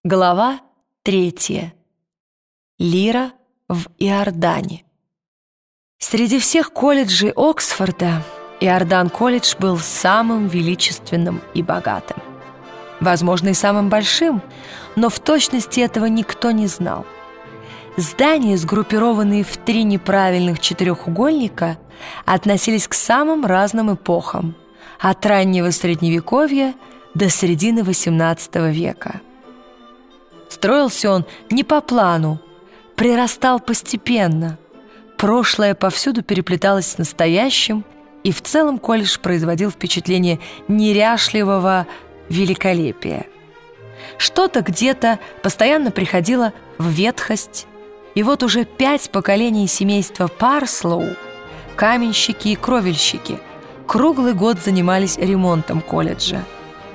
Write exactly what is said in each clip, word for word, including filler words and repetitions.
Глава третья. Лира в Иордане. Среди всех колледжей Оксфорда Иордан-колледж был самым величественным и богатым. Возможно, и самым большим, но в точности этого никто не знал. Здания, сгруппированные в три неправильных четырехугольника, относились к самым разным эпохам, от раннего Средневековья до середины восемнадцатого века. Строился он не по плану, прирастал постепенно. Прошлое повсюду переплеталось с настоящим, и в целом колледж производил впечатление неряшливого великолепия. Что-то где-то постоянно приходило в ветхость, и вот уже пять поколений семейства Парслоу, каменщики и кровельщики, круглый год занимались ремонтом колледжа.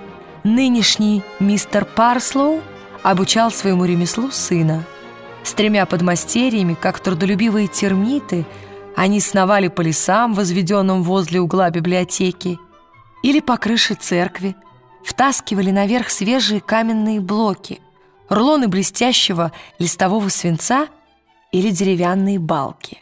Нынешний мистер Парслоу обучал своему ремеслу сына. С тремя подмастерьями, как трудолюбивые термиты, они сновали по лесам, возведенным возле угла библиотеки, или по крыше церкви, втаскивали наверх свежие каменные блоки, рулоны блестящего листового свинца или деревянные балки.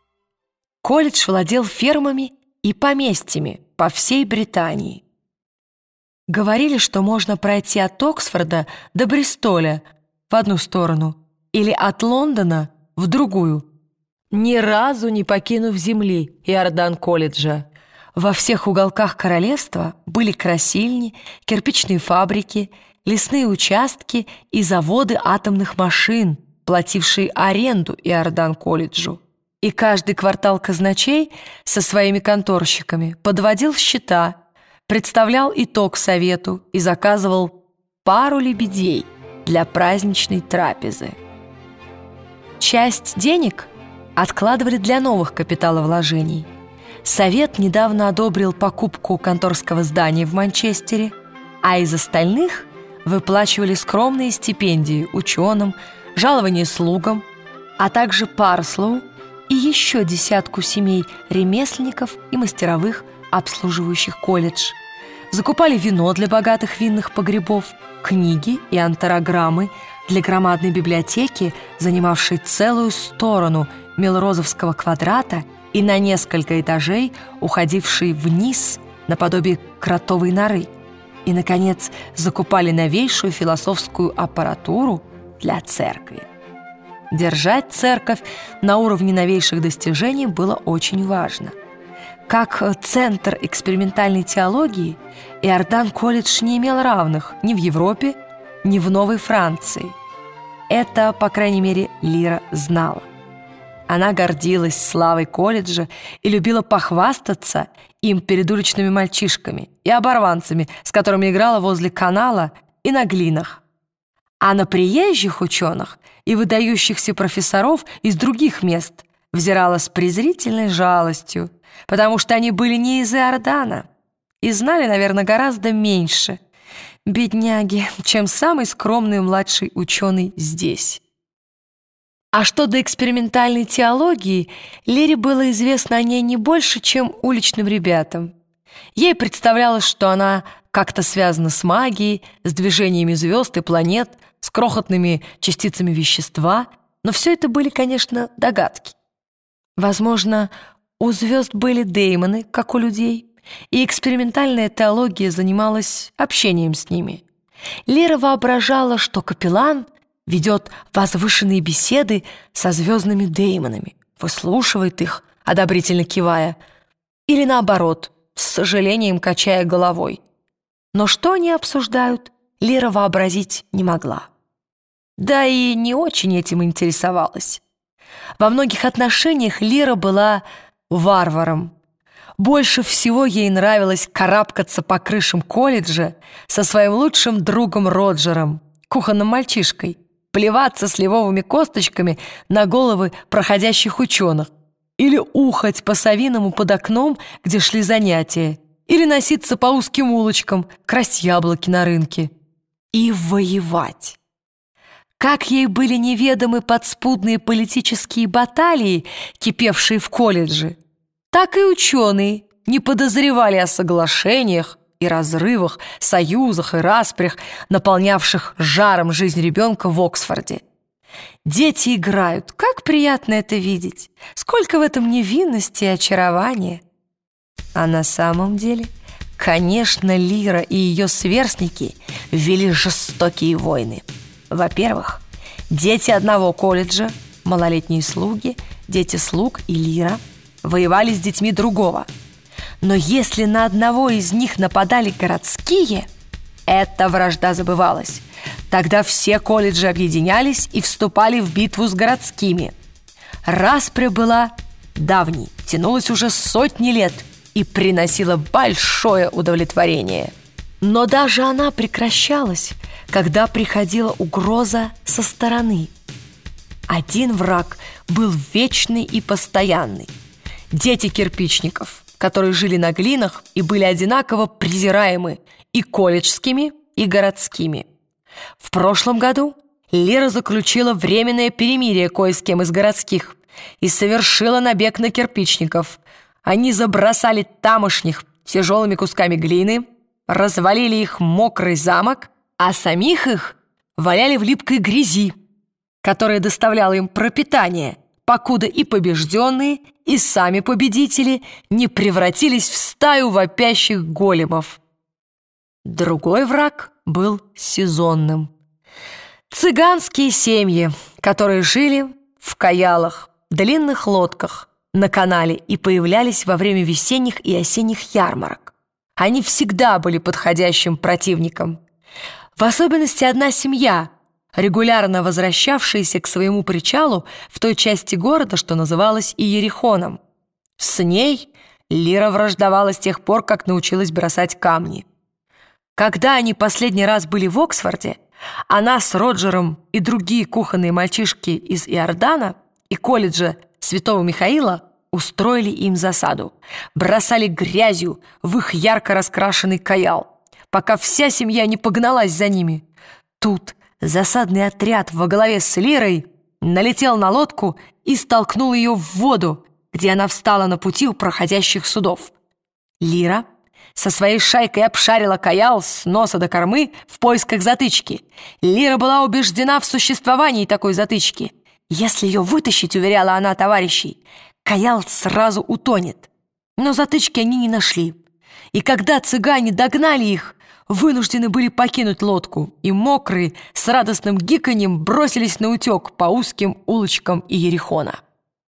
Колледж владел фермами и поместьями по всей Британии. Говорили, что можно пройти от Оксфорда до Бристоля в одну сторону или от Лондона в другую, ни разу не покинув земли Иордан-колледжа. Во всех уголках королевства были красильни, кирпичные фабрики, лесные участки и заводы атомных машин, платившие аренду Иордан-колледжу. И каждый квартал казначей со своими конторщиками подводил счета, представлял итог совету и заказывал пару лебедей для праздничной трапезы. Часть денег откладывали для новых капиталовложений. Совет недавно одобрил покупку конторского здания в Манчестере, а из остальных выплачивали скромные стипендии ученым, жалования слугам, а также Парслоу и еще десятку семей ремесленников и мастеровых, обслуживающих колледж. Закупали вино для богатых винных погребов, книги и антарограммы для громадной библиотеки, занимавшей целую сторону Мелрозовского квадрата и на несколько этажей уходившей вниз наподобие кротовой норы. И, наконец, закупали новейшую философскую аппаратуру для церкви. Держать церковь на уровне новейших достижений было очень важно. Как центр экспериментальной теологии, Иордан-колледж не имел равных ни в Европе, ни в Новой Франции. Это, по крайней мере, Лира знала. Она гордилась славой колледжа и любила похвастаться им перед уличными мальчишками и оборванцами, с которыми играла возле канала и на глинах. А на приезжих ученых и выдающихся профессоров из других мест взирала с презрительной жалостью, потому что они были не из Иордана и знали, наверное, гораздо меньше, бедняги, чем самый скромный младший ученый здесь. А что до экспериментальной теологии, Лере было известно о ней не больше, чем уличным ребятам. Ей представлялось, что она как-то связана с магией, с движениями звезд и планет, с крохотными частицами вещества, но все это были, конечно, догадки. Возможно, у звезд были деймоны, как у людей, и экспериментальная теология занималась общением с ними. Лера воображала, что капеллан ведет возвышенные беседы со звездными деймонами, выслушивает их, одобрительно кивая, или наоборот, с сожалением качая головой. Но что они обсуждают, Лера вообразить не могла. Да и не очень этим интересовалась. Во многих отношениях Лера была варваром. Больше всего ей нравилось карабкаться по крышам колледжа со своим лучшим другом Роджером, кухонным мальчишкой, плеваться сливовыми косточками на головы проходящих ученых, или ухать по-совиному под окном, где шли занятия, или носиться по узким улочкам, красть яблоки на рынке. И воевать. Как ей были неведомы подспудные политические баталии, кипевшие в колледже, так и ученые не подозревали о соглашениях, и разрывах, союзах и распрях, наполнявших жаром жизнь ребенка в Оксфорде. Дети играют, как приятно это видеть! Сколько в этом невинности и очарования! А на самом деле, конечно, Лира и ее сверстники вели жестокие войны. Во-первых, дети одного колледжа, малолетние слуги, дети слуг и Лира воевали с детьми другого. Но если на одного из них нападали городские, эта вражда забывалась. Тогда все колледжи объединялись и вступали в битву с городскими. Распря была давней, тянулась уже сотни лет и приносила большое удовлетворение. Но даже она прекращалась, когда приходила угроза со стороны. Один враг был вечный и постоянный. Дети кирпичников, которые жили на глинах и были одинаково презираемы и колледжскими, и городскими. В прошлом году Лира заключила временное перемирие кое с кем из городских и совершила набег на кирпичников. Они забросали тамошних тяжелыми кусками глины, развалили их мокрый замок, а самих их валяли в липкой грязи, которая доставляла им пропитание, покуда и побежденные, и сами победители не превратились в стаю вопящих големов. Другой враг был сезонным. Цыганские семьи, которые жили в каялах, длинных лодках на канале и появлялись во время весенних и осенних ярмарок. Они всегда были подходящим противником. В особенности одна семья, регулярно возвращавшаяся к своему причалу в той части города, что называлась Иерихоном. С ней Лира враждовала с тех пор, как научилась бросать камни. Когда они последний раз были в Оксфорде, она с Роджером и другие кухонные мальчишки из Иордана и колледжа Святого Михаила устроили им засаду, бросали грязью в их ярко раскрашенный каял, пока вся семья не погналась за ними. Тут засадный отряд во главе с Лирой налетел на лодку и столкнул ее в воду, где она встала на пути у проходящих судов. Лира со своей шайкой обшарила каял с носа до кормы в поисках затычки. Лира была убеждена в существовании такой затычки. Если ее вытащить, уверяла она товарищей, каял сразу утонет. Но затычки они не нашли. И когда цыгане догнали их, вынуждены были покинуть лодку, и мокрые с радостным гиканьем бросились на утек по узким улочкам Иерихона.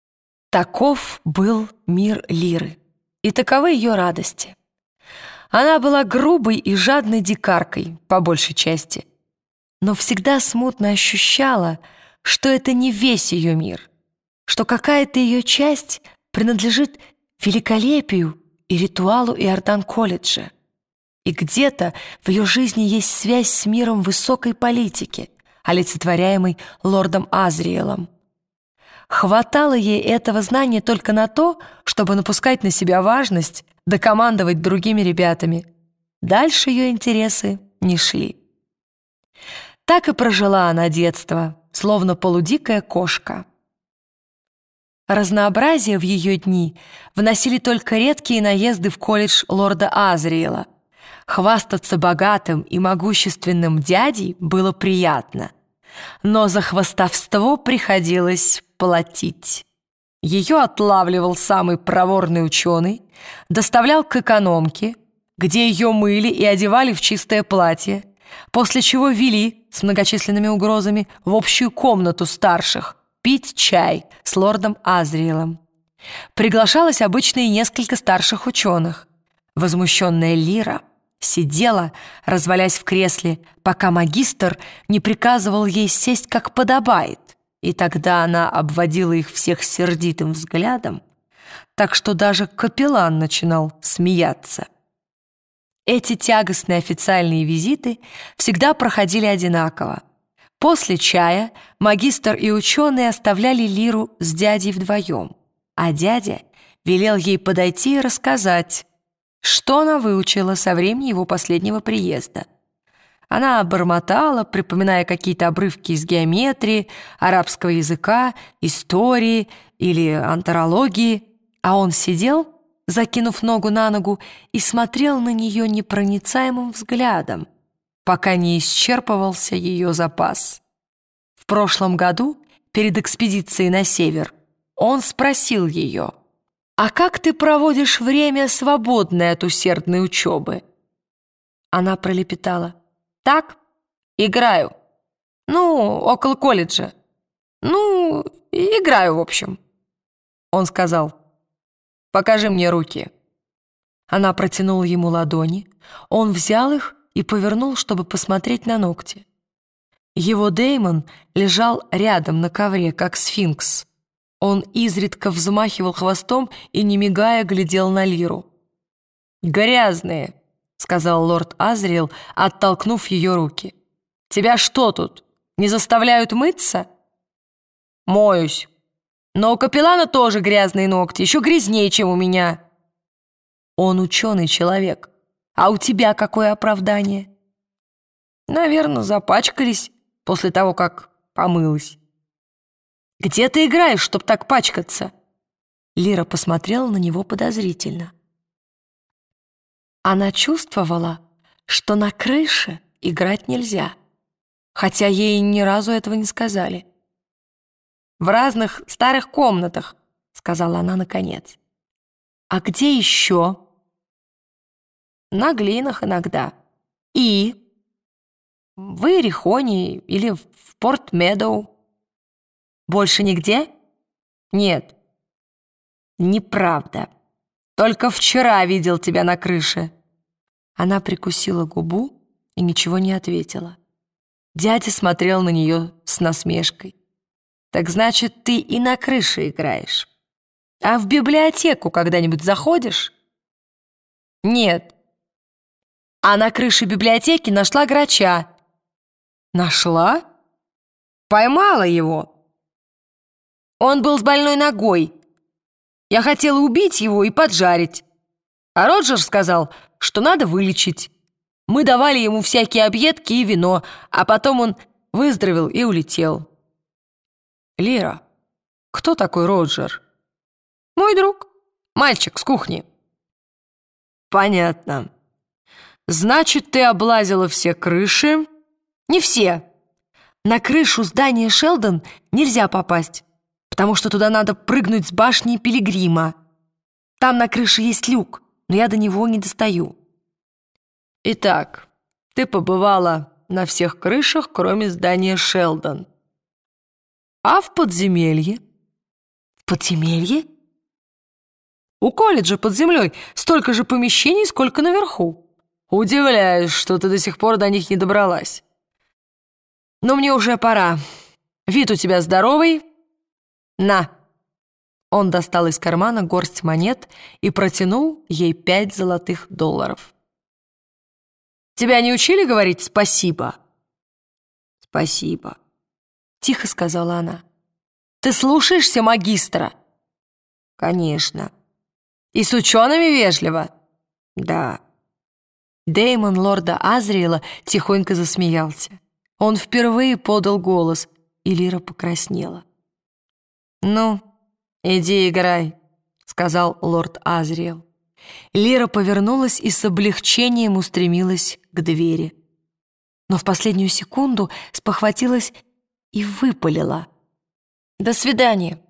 Таков был мир Лиры, и таковы ее радости. Она была грубой и жадной дикаркой, по большей части, но всегда смутно ощущала, что это не весь ее мир, что какая-то ее часть принадлежит великолепию и ритуалу Иордан-колледжа. И где-то в ее жизни есть связь с миром высокой политики, олицетворяемой лордом Азриэлом. Хватало ей этого знания только на то, чтобы напускать на себя важность, да командовать другими ребятами. Дальше ее интересы не шли. Так и прожила она детство, словно полудикая кошка. Разнообразие в ее дни вносили только редкие наезды в колледж лорда Азриэла. Хвастаться богатым и могущественным дядей было приятно, но за хвастовство приходилось платить. Ее отлавливал самый проворный ученый, доставлял к экономке, где ее мыли и одевали в чистое платье, после чего вели с многочисленными угрозами в общую комнату старших пить чай с лордом Азриэлом. Приглашалось обычно и несколько старших ученых. Возмущенная Лира сидела, развалясь в кресле, пока магистр не приказывал ей сесть как подобает, и тогда она обводила их всех сердитым взглядом, так что даже капеллан начинал смеяться. Эти тягостные официальные визиты всегда проходили одинаково. После чая магистр и ученые оставляли Лиру с дядей вдвоем, а дядя велел ей подойти и рассказать, что она выучила со времени его последнего приезда. Она бормотала, припоминая какие-то обрывки из геометрии, арабского языка, истории или антропологии, а он сидел, закинув ногу на ногу, и смотрел на нее непроницаемым взглядом, пока не исчерпывался ее запас. В прошлом году, перед экспедицией на север, он спросил ее: «А как ты проводишь время, свободное от усердной учебы?» Она пролепетала: «Так, играю. Ну, около колледжа. Ну, играю, в общем». Он сказал: «Покажи мне руки». Она протянула ему ладони, он взял их и повернул, чтобы посмотреть на ногти. Его Дэймон лежал рядом на ковре, как сфинкс. Он изредка взмахивал хвостом и, не мигая, глядел на Лиру. «Грязные», — сказал лорд Азриэл, оттолкнув ее руки. «Тебя что тут, не заставляют мыться?» «Моюсь. Но у капеллана тоже грязные ногти, еще грязнее, чем у меня». «Он ученый человек. А у тебя какое оправдание?» «Наверное, запачкались после того, как помылась». «Где ты играешь, чтоб так пачкаться?» Лира посмотрела на него подозрительно. Она чувствовала, что на крыше играть нельзя, хотя ей ни разу этого не сказали. «В разных старых комнатах», — сказала она наконец. «А где еще?» «На глинах иногда. И?» «В Иерихоне или в Порт-Медоу». «Больше нигде?» «Нет». «Неправда. Только вчера видел тебя на крыше». Она прикусила губу и ничего не ответила. Дядя смотрел на нее с насмешкой. «Так значит, ты и на крыше играешь. А в библиотеку когда-нибудь заходишь?» «Нет». «А на крыше библиотеки нашла грача». «Нашла?» «Поймала его. Он был с больной ногой. Я хотела убить его и поджарить. А Роджер сказал, что надо вылечить. Мы давали ему всякие объедки и вино, а потом он выздоровел и улетел». «Лира, кто такой Роджер?» «Мой друг, мальчик с кухни». «Понятно. Значит, ты облазила все крыши?» «Не все. На крышу здания Шелдон нельзя попасть, потому что туда надо прыгнуть с башни Пилигрима. Там на крыше есть люк, но я до него не достаю». «Итак, ты побывала на всех крышах, кроме здания Шелдон. А в подземелье?» «В подземелье?» «У колледжа под землей столько же помещений, сколько наверху. Удивляюсь, что ты до сих пор до них не добралась. Но мне уже пора. Вид у тебя здоровый. На!» Он достал из кармана горсть монет и протянул ей пять золотых долларов. «Тебя не учили говорить спасибо?» «Спасибо», — тихо сказала она. «Ты слушаешься магистра?» «Конечно». «И с учеными вежливо?» «Да». Дэймон лорда Азриэла тихонько засмеялся. Он впервые подал голос, и Лира покраснела. «Ну, иди играй», — сказал лорд Азриэл. Лира повернулась и с облегчением устремилась к двери. Но в последнюю секунду спохватилась и выпалила: «До свидания».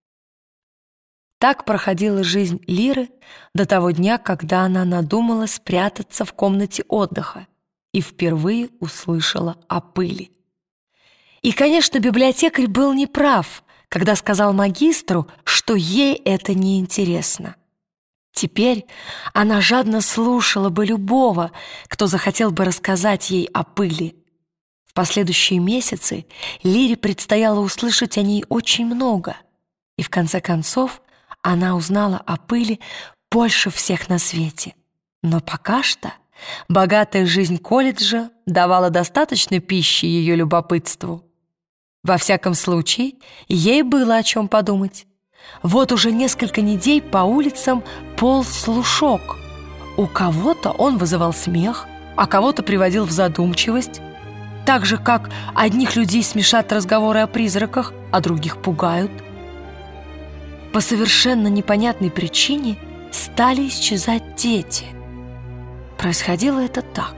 Так проходила жизнь Лиры до того дня, когда она надумала спрятаться в комнате отдыха и впервые услышала о пыли. И, конечно, библиотекарь был неправ, когда сказал магистру, что ей это неинтересно. Теперь она жадно слушала бы любого, кто захотел бы рассказать ей о пыли. В последующие месяцы Лире предстояло услышать о ней очень много, и в конце концов она узнала о пыли больше всех на свете. Но пока что богатая жизнь колледжа давала достаточно пищи ее любопытству. Во всяком случае, ей было о чем подумать. Вот уже несколько недель по улицам полз слушок. У кого-то он вызывал смех, а кого-то приводил в задумчивость. Так же, как одних людей смешат разговоры о призраках, а других пугают. По совершенно непонятной причине стали исчезать дети. Происходило это так.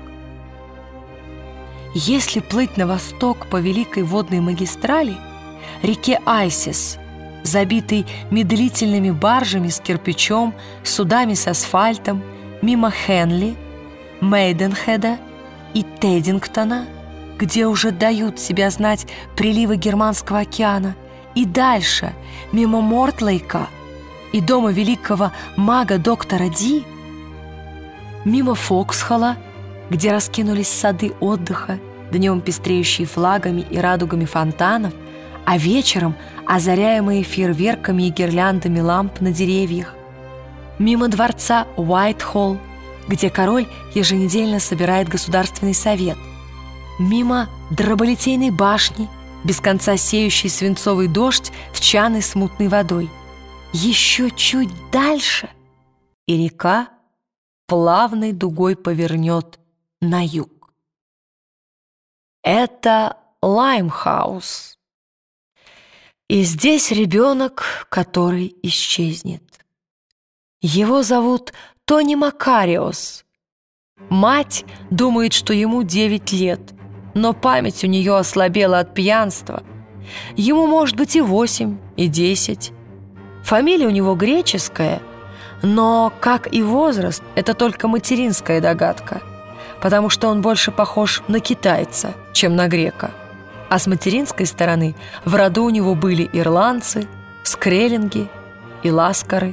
Если плыть на восток по великой водной магистрали, реке Айсис, забитой медлительными баржами с кирпичом, судами с асфальтом, мимо Хенли, Мейденхеда и Теддингтона, где уже дают себя знать приливы Германского океана, и дальше, мимо Мортлейка и дома великого мага доктора Ди, мимо Фоксхолла, где раскинулись сады отдыха, днем пестреющие флагами и радугами фонтанов, а вечером озаряемые фейерверками и гирляндами ламп на деревьях, мимо дворца Уайтхолл, где король еженедельно собирает Государственный совет, мимо Дроболитейной башни, без конца сеющей свинцовый дождь в чаны с мутной водой. Еще чуть дальше, и река плавной дугой повернет на юг. Это Лаймхаус. И здесь ребенок, который исчезнет. Его зовут Тони Макариос. Мать думает, что ему девять лет, но память у нее ослабела от пьянства. Ему может быть и восемь, и десять. Фамилия у него греческая, но, как и возраст, это только материнская догадка, потому что он больше похож на китайца, чем на грека. А с материнской стороны в роду у него были ирландцы, скреллинги и ласкары.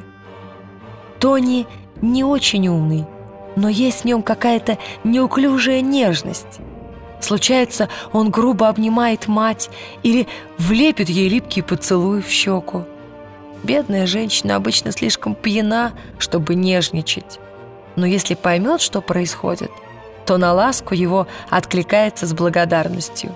Тони не очень умный, но есть в нем какая-то неуклюжая нежность. Случается, он грубо обнимает мать или влепит ей липкий поцелуй в щеку. Бедная женщина обычно слишком пьяна, чтобы нежничать. Но если поймет, что происходит, то на ласку его откликается с благодарностью.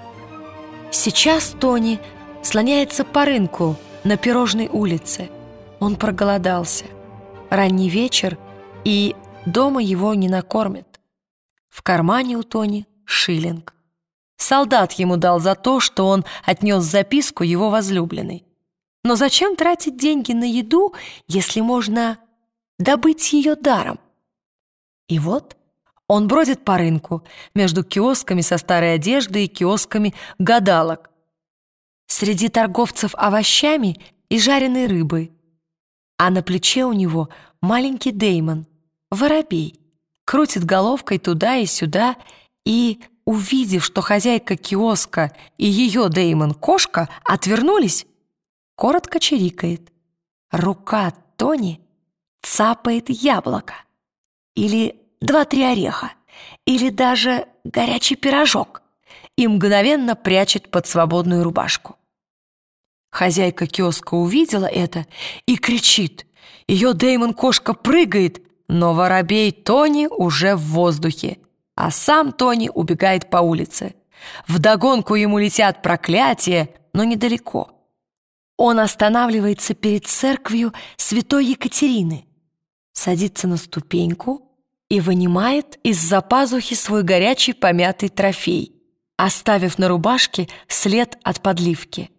Сейчас Тони слоняется по рынку на Пирожной улице. Он проголодался. Ранний вечер, и дома его не накормят. В кармане у Тони шиллинг. Солдат ему дал за то, что он отнес записку его возлюбленной. Но зачем тратить деньги на еду, если можно добыть ее даром? И вот он бродит по рынку между киосками со старой одеждой и киосками гадалок, среди торговцев овощами и жареной рыбой. А на плече у него маленький Дэймон, воробей, крутит головкой туда и сюда и, увидев, что хозяйка киоска и ее Дэймон, кошка, отвернулись, коротко чирикает. Рука Тони цапает яблоко или два-три ореха, или даже горячий пирожок и мгновенно прячет под свободную рубашку. Хозяйка киоска увидела это и кричит. Ее Дэймон-кошка прыгает, но воробей Тони уже в воздухе, а сам Тони убегает по улице. Вдогонку ему летят проклятия, но недалеко. Он останавливается перед церковью святой Екатерины, садится на ступеньку и вынимает из-за пазухи свой горячий помятый трофей, оставив на рубашке след от подливки.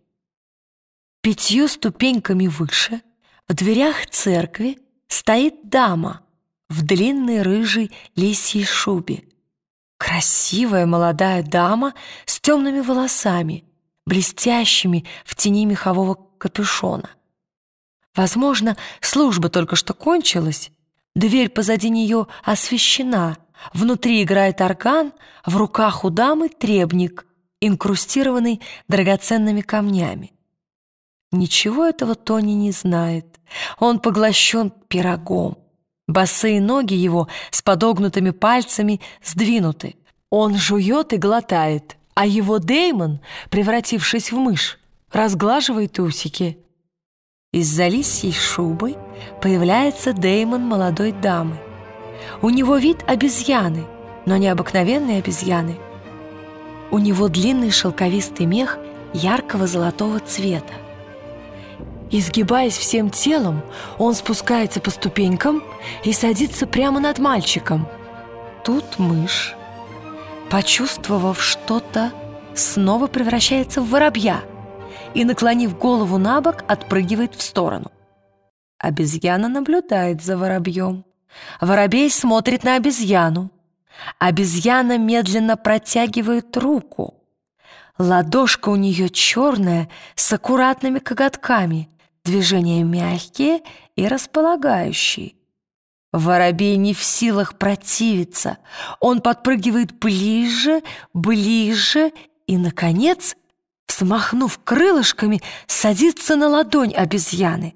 Пятью ступеньками выше, в дверях церкви, стоит дама в длинной рыжей лисьей шубе. Красивая молодая дама с темными волосами, блестящими в тени мехового капюшона. Возможно, служба только что кончилась, дверь позади нее освещена, внутри играет орган, в руках у дамы требник, инкрустированный драгоценными камнями. Ничего этого Тони не знает. Он поглощен пирогом. Босые ноги его с подогнутыми пальцами сдвинуты. Он жует и глотает, а его Дэймон, превратившись в мышь, разглаживает усики. Из-за лисьей шубы появляется Дэймон молодой дамы. У него вид обезьяны, но не обыкновенной обезьяны. У него длинный шелковистый мех яркого золотого цвета. Изгибаясь всем телом, он спускается по ступенькам и садится прямо над мальчиком. Тут мышь, почувствовав что-то, снова превращается в воробья и, наклонив голову на бок, отпрыгивает в сторону. Обезьяна наблюдает за воробьем. Воробей смотрит на обезьяну. Обезьяна медленно протягивает руку. Ладошка у нее черная, с аккуратными коготками, движения мягкие и располагающие. Воробей не в силах противиться. Он подпрыгивает ближе, ближе и, наконец, взмахнув крылышками, садится на ладонь обезьяны.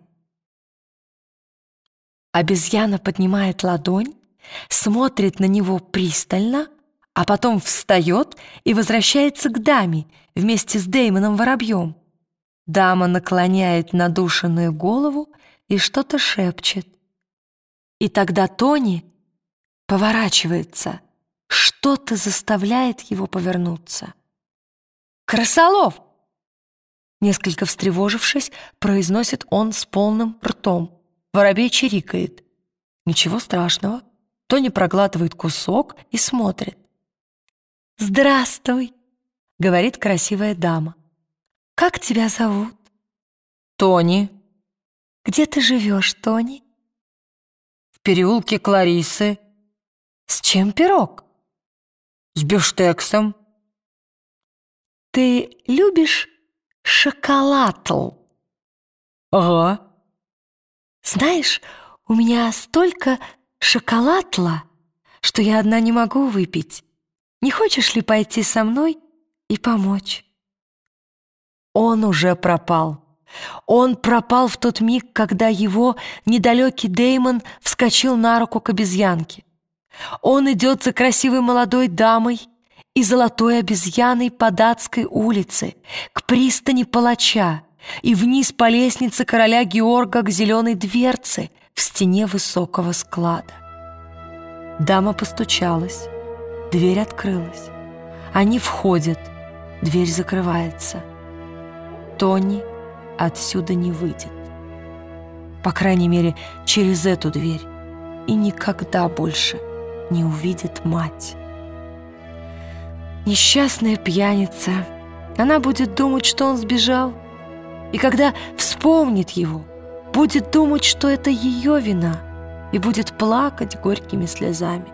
Обезьяна поднимает ладонь, смотрит на него пристально, а потом встает и возвращается к даме вместе с Дэймоном Воробьем. Дама наклоняет надушенную голову и что-то шепчет. И тогда Тони поворачивается, что-то заставляет его повернуться. «Крысолов!» Несколько встревожившись, произносит он с полным ртом. Воробей чирикает. Ничего страшного. Тони проглатывает кусок и смотрит. «Здравствуй!» — говорит красивая дама. «Как тебя зовут?» «Тони». «Где ты живешь, Тони?» «В переулке Кларисы». «С чем пирог?» «С бифштексом». «Ты любишь шоколадл?» «Ага». «Знаешь, у меня столько шоколадла, что я одна не могу выпить. Не хочешь ли пойти со мной и помочь?» Он уже пропал. Он пропал в тот миг, когда его недалекий Дэймон вскочил на руку к обезьянке. Он идет за красивой молодой дамой и золотой обезьяной по Датской улице, к пристани палача и вниз по лестнице короля Георга к зеленой дверце в стене высокого склада. Дама постучалась, дверь открылась. Они входят, дверь закрывается. Тони отсюда не выйдет. По крайней мере, через эту дверь, и никогда больше не увидит мать. Несчастная пьяница. Она будет думать, что он сбежал, и когда вспомнит его, будет думать, что это ее вина, и будет плакать горькими слезами.